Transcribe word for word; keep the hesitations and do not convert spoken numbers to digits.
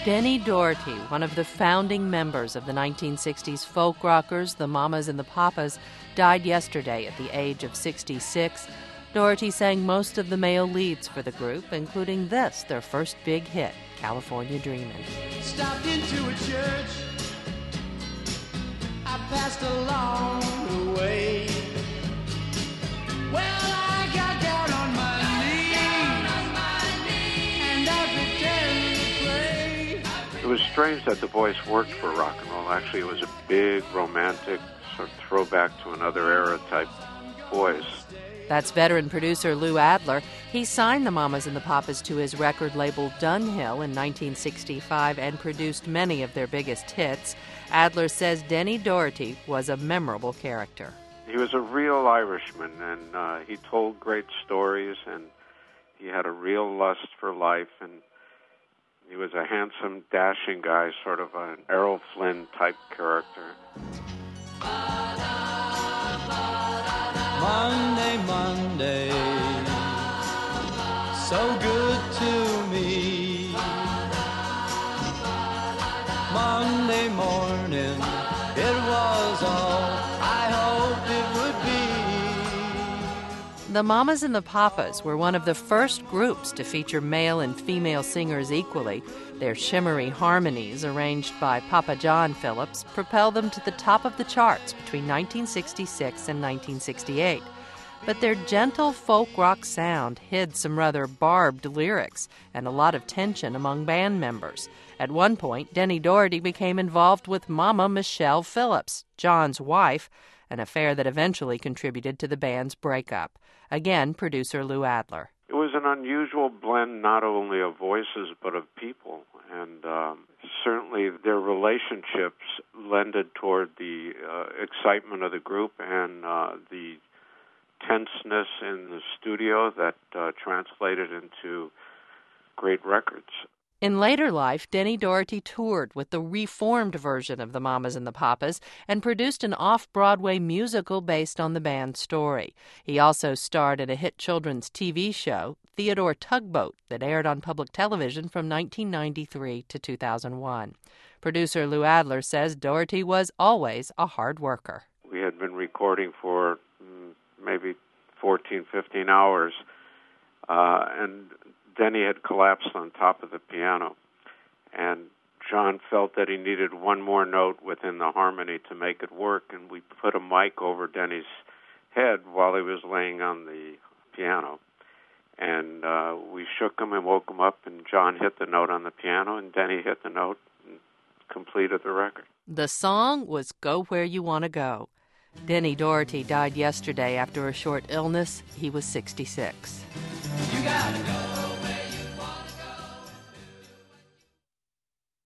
Denny Doherty, one of the founding members of the nineteen sixties folk rockers, the Mamas and the Papas, died yesterday at the age of sixty-six. Doherty sang most of the male leads for the group, including this, their first big hit, California Dreamin'. Stopped into a church, I passed along the way. Well, I got down on my knees, and I pretended to pray. It was strange that the voice worked for rock and roll. Actually, it was a big, romantic, sort of throwback to another era type voice. That's veteran producer Lou Adler. He signed the Mamas and the Papas to his record label Dunhill in nineteen sixty-five and produced many of their biggest hits. Adler says Denny Doherty was a memorable character. He was a real Irishman, and uh, he told great stories, and he had a real lust for life, and he was a handsome, dashing guy, sort of an Errol Flynn type character. Monday, Monday, so good to me. Monday morning, it was all I hoped it would be. The Mamas and the Papas were one of the first groups to feature male and female singers equally. Their shimmery harmonies, arranged by Papa John Phillips, propelled them to the top of the charts between nineteen sixty-six and nineteen sixty-eight. But their gentle folk rock sound hid some rather barbed lyrics and a lot of tension among band members. At one point, Denny Doherty became involved with Mama Michelle Phillips, John's wife, an affair that eventually contributed to the band's breakup. Again, producer Lou Adler. It was an unusual blend not only of voices but of people, and um, certainly their relationships lended toward the uh, excitement of the group and uh, the tenseness in the studio that uh, translated into great records. In later life, Denny Doherty toured with the reformed version of the Mamas and the Papas and produced an off-Broadway musical based on the band's story. He also starred in a hit children's T V show, Theodore Tugboat, that aired on public television from nineteen ninety-three to two thousand one. Producer Lou Adler says Doherty was always a hard worker. We had been recording for mm, maybe fourteen, fifteen hours, uh, and Denny had collapsed on top of the piano, and John felt that he needed one more note within the harmony to make it work, and we put a mic over Denny's head while he was laying on the piano. And uh, we shook him and woke him up, and John hit the note on the piano, and Denny hit the note and completed the record. The song was Go Where You Want to Go. Denny Doherty died yesterday after a short illness. He was sixty-six. You gotta go.